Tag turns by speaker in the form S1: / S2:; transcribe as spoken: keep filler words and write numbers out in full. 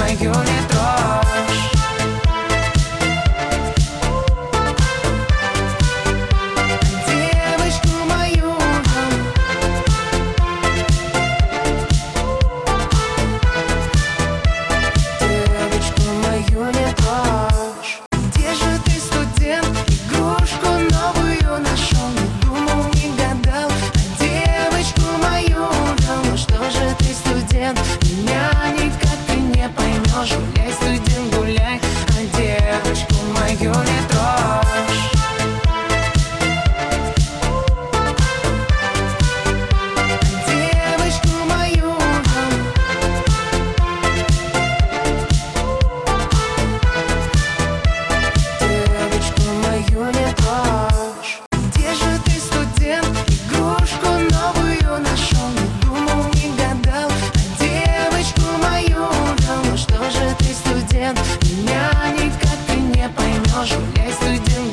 S1: мою не трожь. Девочку мою, девочку мою не трожь. Где же ты, студент? Игрушку новую нашел, не думал, не гадал. А девочку мою дал. Ну что же ты, студент? Меня никак ты не поймешь. Гуляй, студент, гуляй, а девочку мою не трожь. Девочку мою, девочку мою не трожь. Где же ты, студент? Игрушку новую нашел, не думал, не гадал. А девочку мою дал. Ну что же ты, студент? Меня никак ты не поймешь. Гуляй, студент,